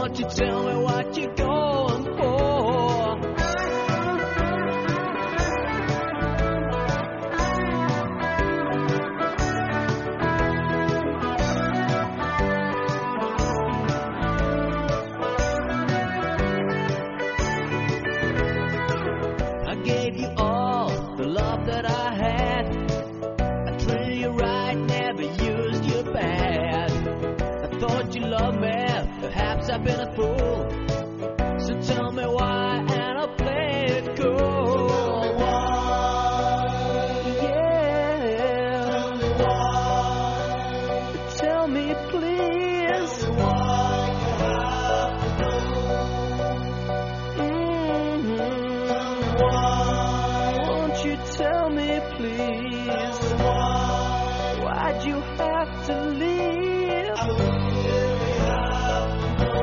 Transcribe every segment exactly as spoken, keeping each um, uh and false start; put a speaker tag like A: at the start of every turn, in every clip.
A: won't you tell me what you're going for? I gave you all the love that I had. I treated you right, never used you bad. I thought you loved me, perhaps I've been a fool. So tell me why and I'll play it cool. Tell me why. Yeah. Tell me why. Tell me please. Tell me why you have to go. Mm-hmm. Tell me why. Won't you tell me please? Tell me why. Why'd you have to leave? I really have to know.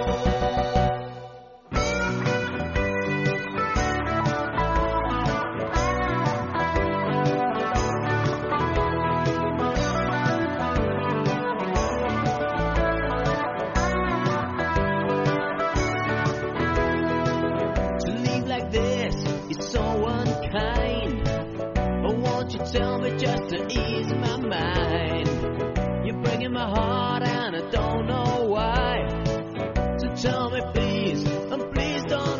A: To leave like this is so unkind. But won't you tell me just to ease my mind? You're breaking my heart and I don't know why. So tell me please, and please don't